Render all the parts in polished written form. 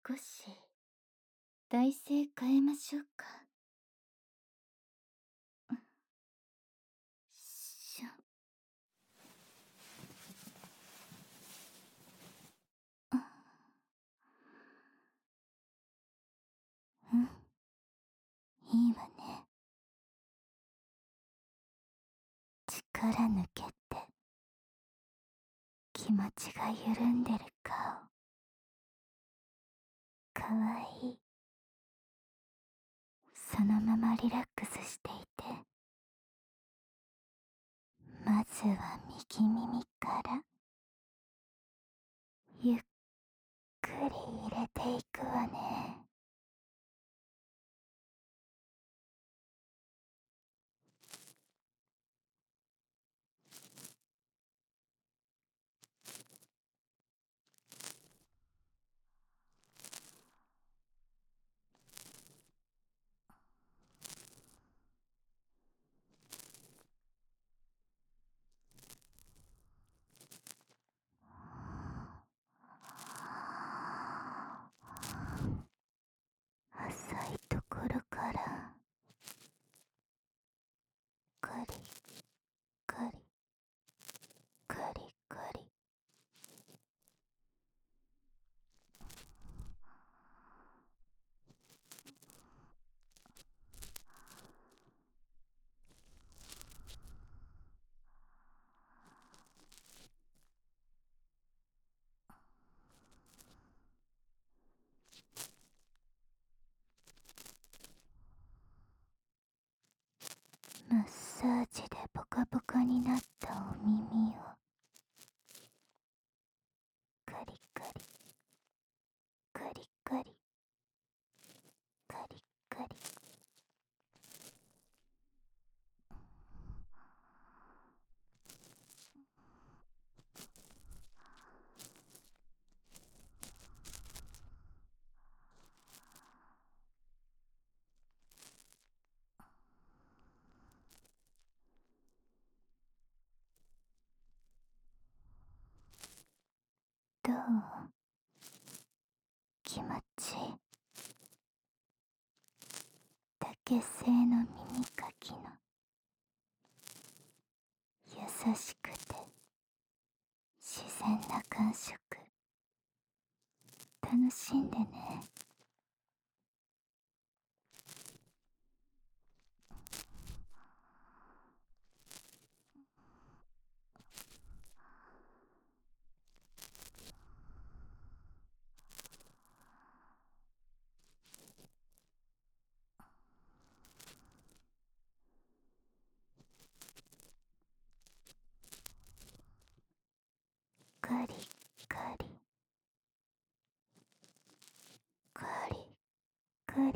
少し体勢変えましょうか。しょ。うん、いいわね。力抜けて気持ちが緩んでる顔、かわいい。そのままリラックスしていて、まずは右耳からゆっくり入れていくわね。浅いところからガリガリガリガリ。マッサージでポカポカになったお耳をガリガリガリガリガリガリ。どう？気持ちいい？竹製の耳かきの優しくて自然な感触、楽しんでね。ガリガリガリガリ。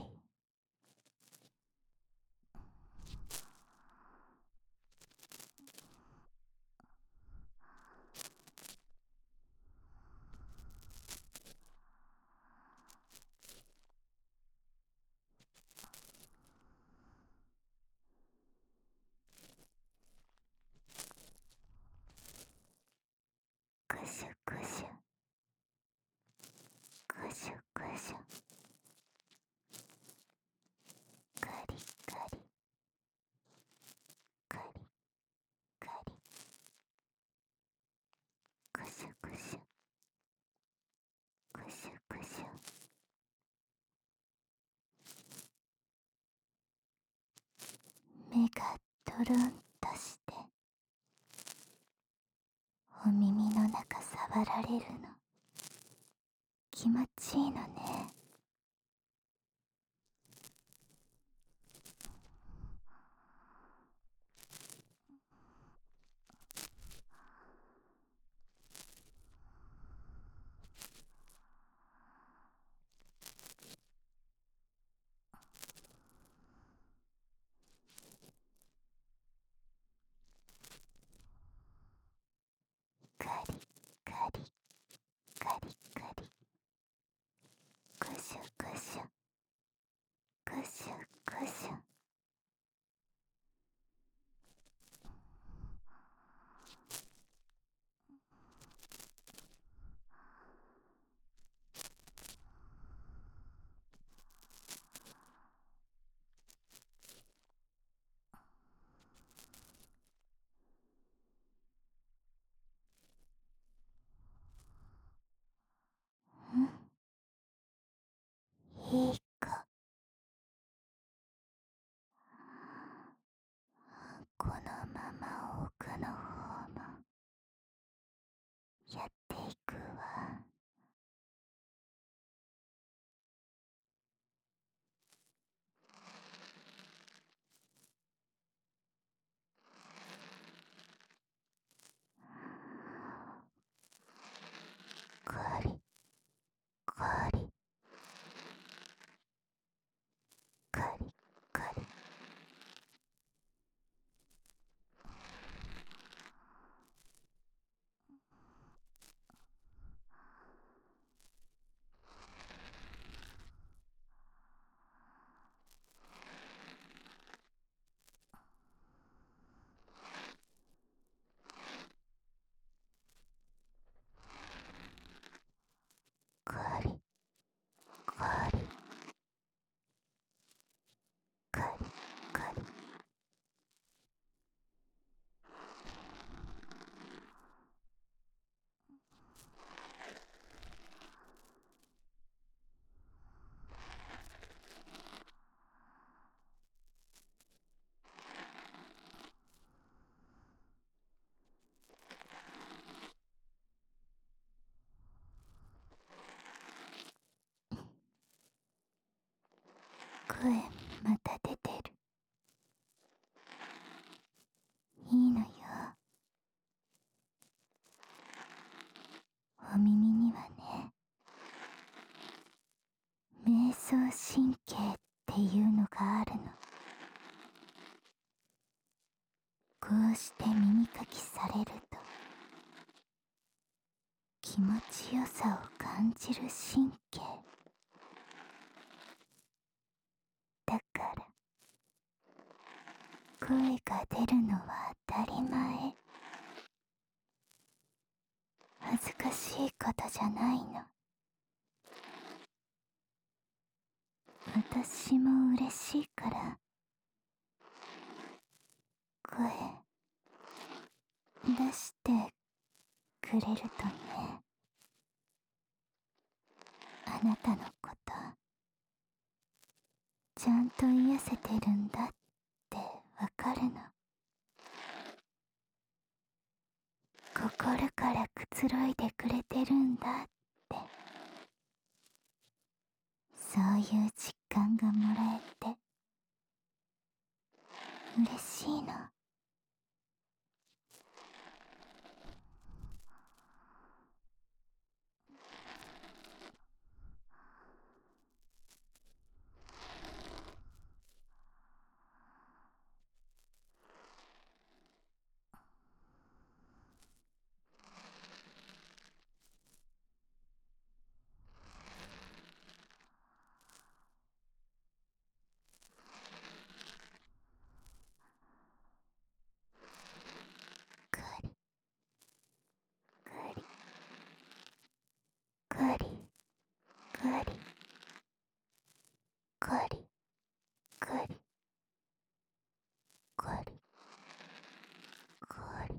ぐしゅぐしゅぐしゅぐしゅ。ガリガリガリガリ。ぐしゅぐしゅぐしゅぐしゅ。目がトロンとしてお耳の中触られるの気持ちいいのね。ガリガリガリガリ。ぐしゅぐしゅぐしゅぐしゅ。 声また出てる。いいのよ。お耳にはね、瞑想神経っていうのがあるの。こうして耳かきされると気持ちよさを感じる神経だから、声が出るのは当たり前。恥ずかしいことじゃないの。私も嬉しいから声出してくれるとね。あなたのことちゃんと癒せてるんだってわかるの。心からくつろいでくれてるんだって、そういう実感がもらえて嬉しいの。ぐりぐりぐりぐりぐりぐりぐりぐり。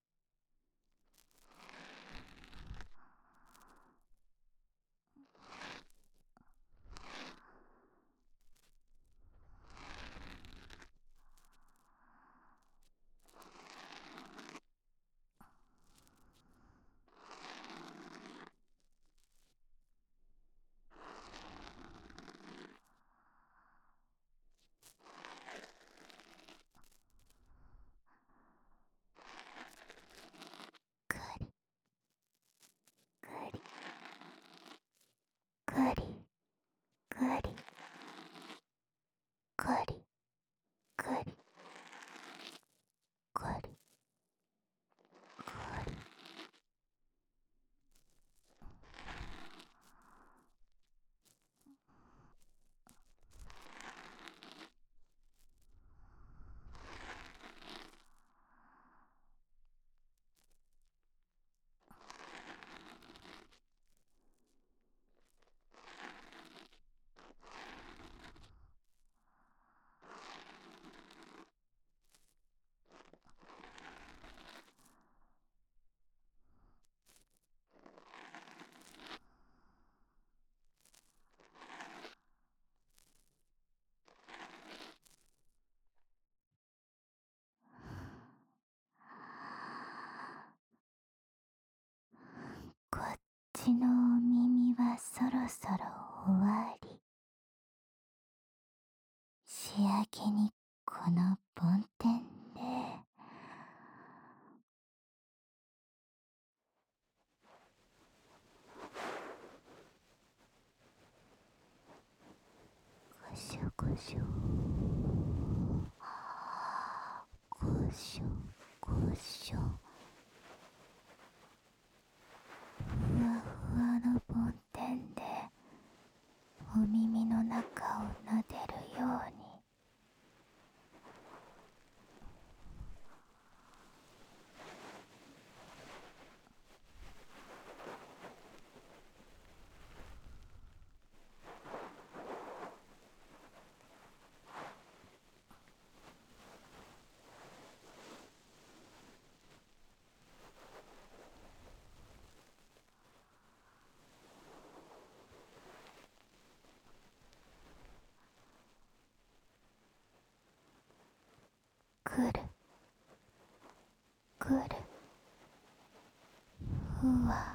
ぐりぐりぐりぐりぐりぐりぐり。こっちのお耳はそろそろ終わり。仕上げにこの梵天でごしょごしょごしょごしょ、ふわふわの梵天でお耳の中を撫でるように。くるくる、ふわ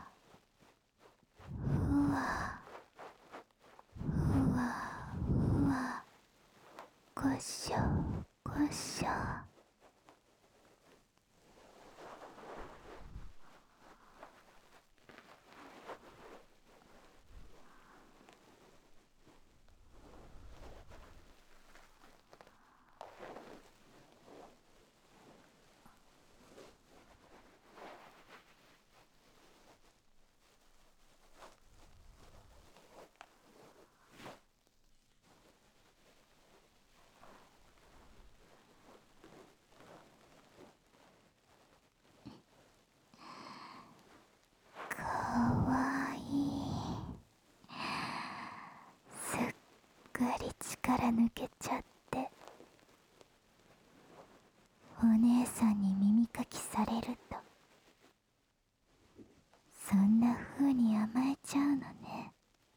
ふわふわふわごしょごしょ。かわいい。すっかり力抜けちゃって、お姉さんに耳かきされるとそんな風に甘えちゃうのね。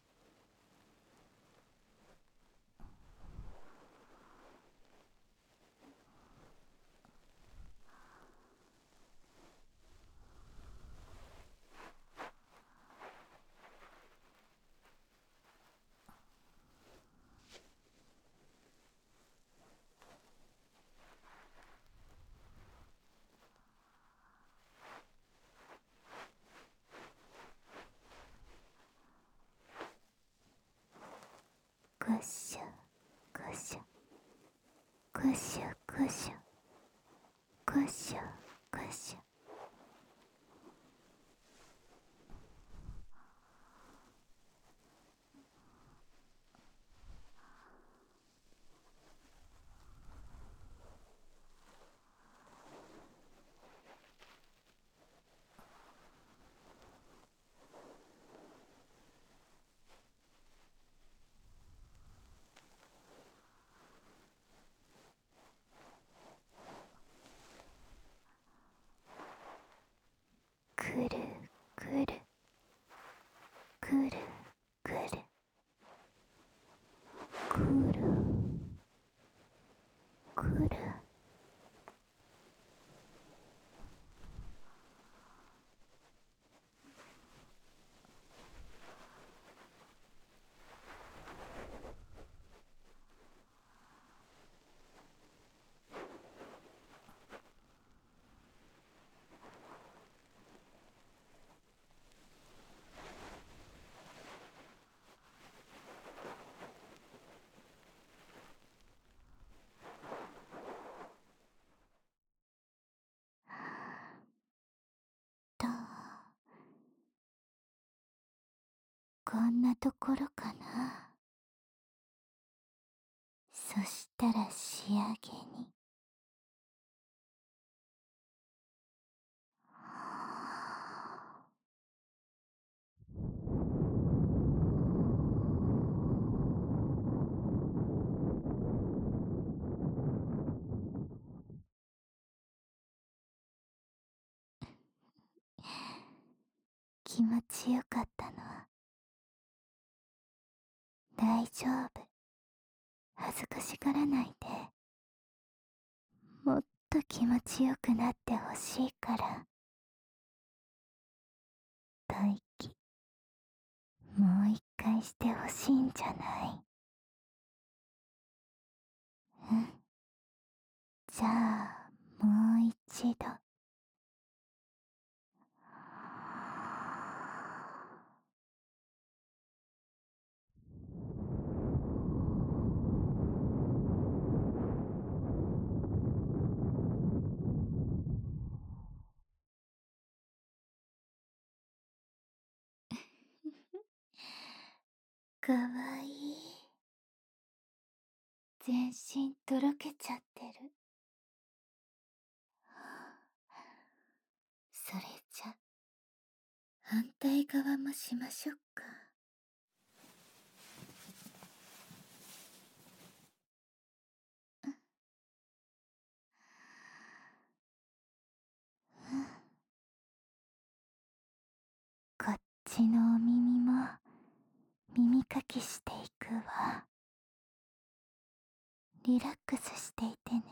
ごしょごしょごしょごしょごしょごしょ。くるくるくるくるくるくる。と、こんなところかな。そしたら仕上げに気持ちよかったのは大丈夫。恥ずかしがらないで。もっと気持ちよくなってほしいから。吐息もう一回してほしいんじゃない？うん。じゃあもう一度。かわいい。全身とろけちゃってる。それじゃ反対側もしましょうか。こっちのお耳も耳かきしていくわ。リラックスしていてね。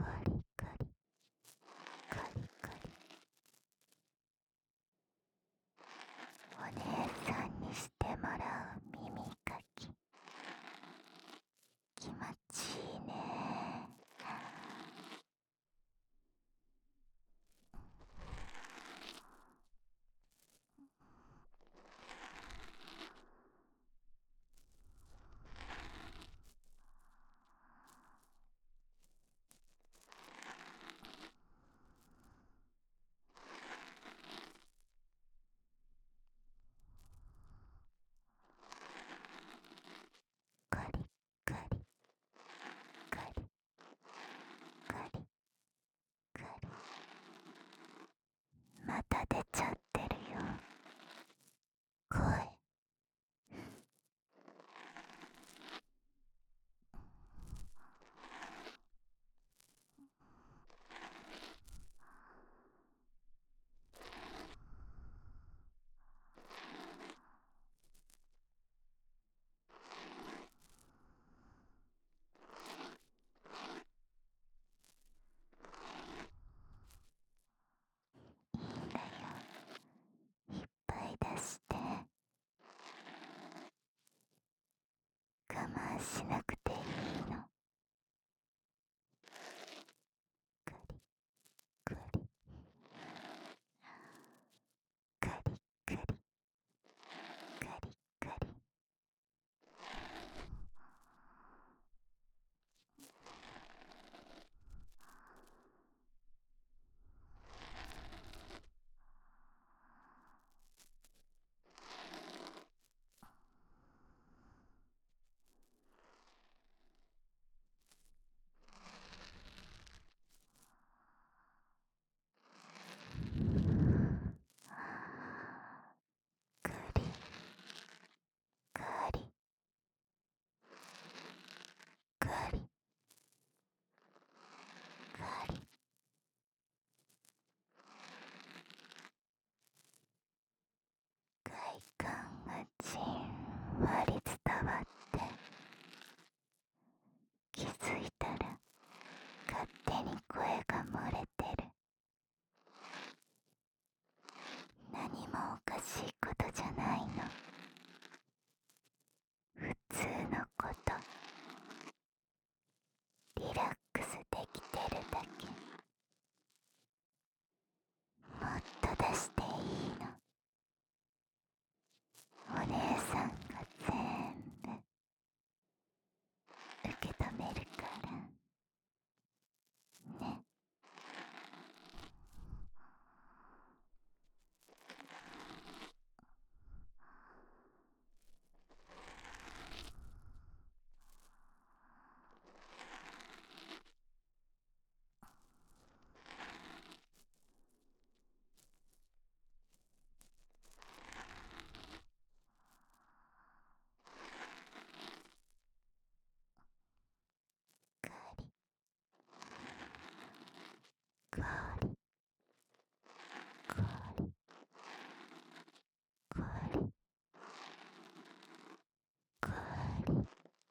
リカリカリカリ。お姉さんにしてもらう耳かき、気持ちいいね。カリカリカリカリカリ。また出ちゃってるよ、声。いいんだよ、いっぱい出して。我慢しなくていいの。カリカリカリカリカリカリ。カリカリカリカリ。快感がじんわり伝わって、気づいたら勝手に声が漏れてる。何もおかしいことじゃないの。普通のこと。リラックスできてるだけ。もっと出していいの。お姉さんが全部受け止めるからね。カリカリカリカリカリ。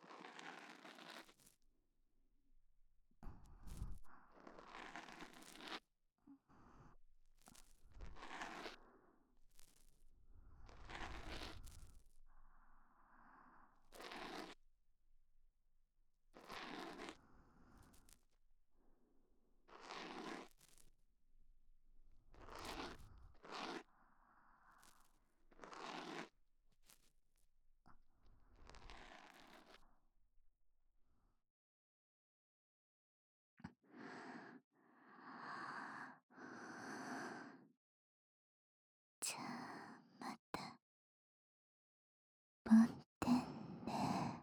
じゃあまた梵天ね。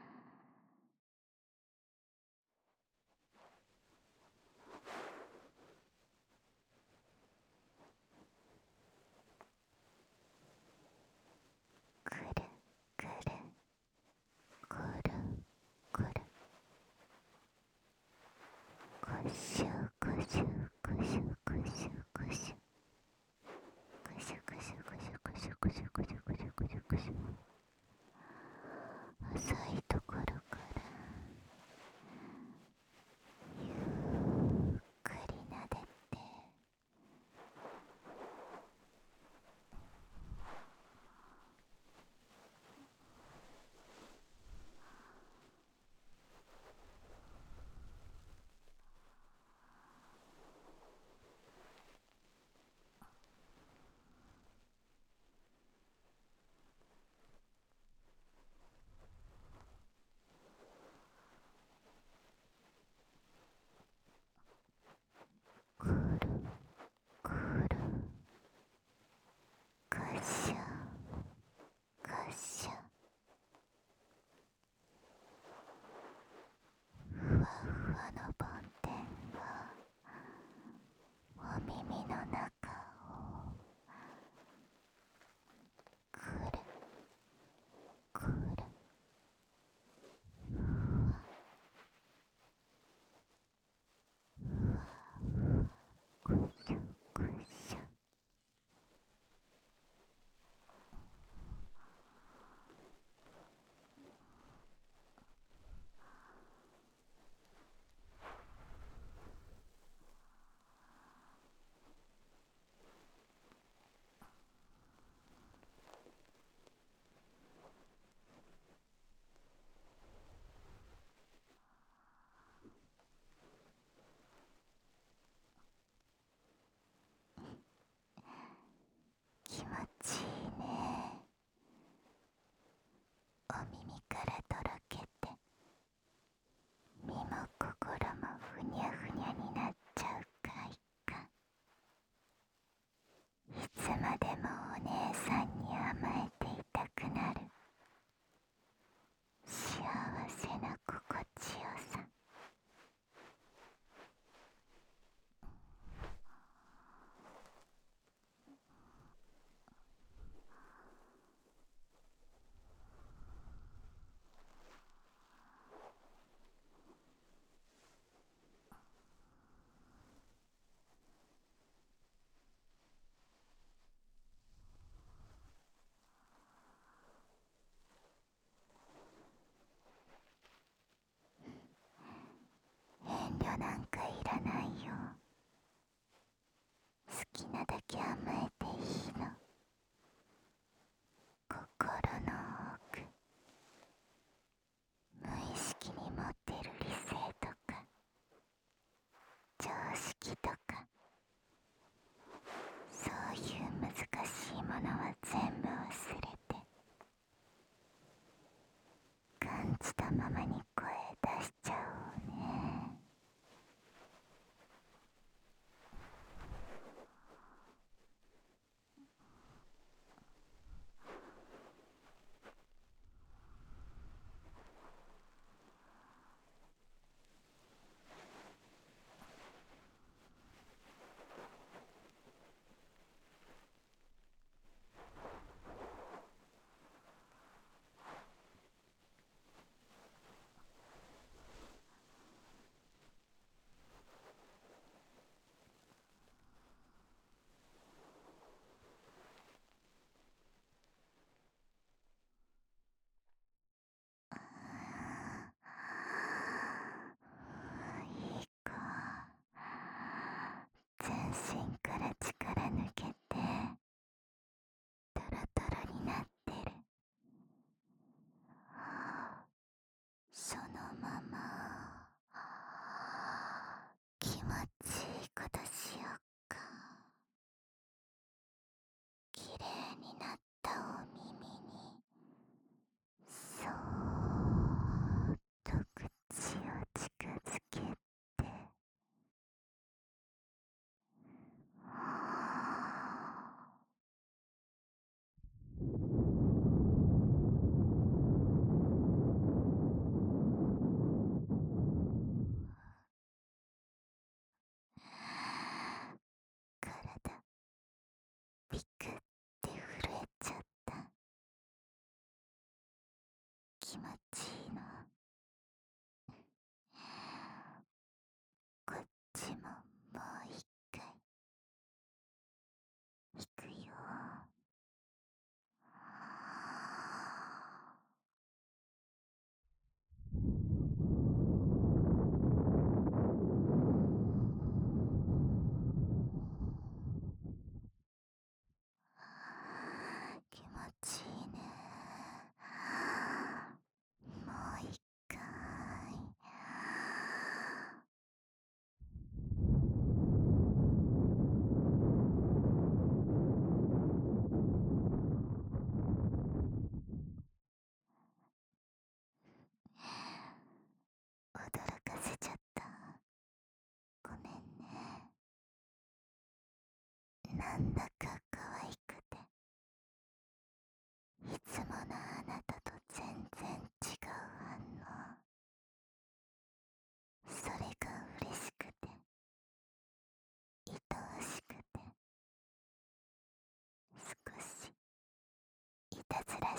くるくるくるくる。くしゅくしゅくしゅくしゅくしゅくしゅくしゅくしゅくしゅくしゅくしゅくしゅくしゅくしゅ。浅いところからゆっなんかいらないよ。好きなだけ甘えていいの。心の奥、無意識に持ってる理性とか常識とか、そういう難しいものは全部忘れて、感じたままに声出しちゃおうね。いい子、全身から力抜けてトロトロになってる。そのまま気持ちいいことしよっか。きれいになったお耳にそーっと口を近づけて、体ピクって震えちゃった。気持ちいいの。こっちももう一回いくよ。気持ちいいね。もう一回。驚かせちゃった。ごめんね。なんだか可愛くて、いつものあなたと全然違う反応。それが嬉しくて、愛おしくて、少しいたずら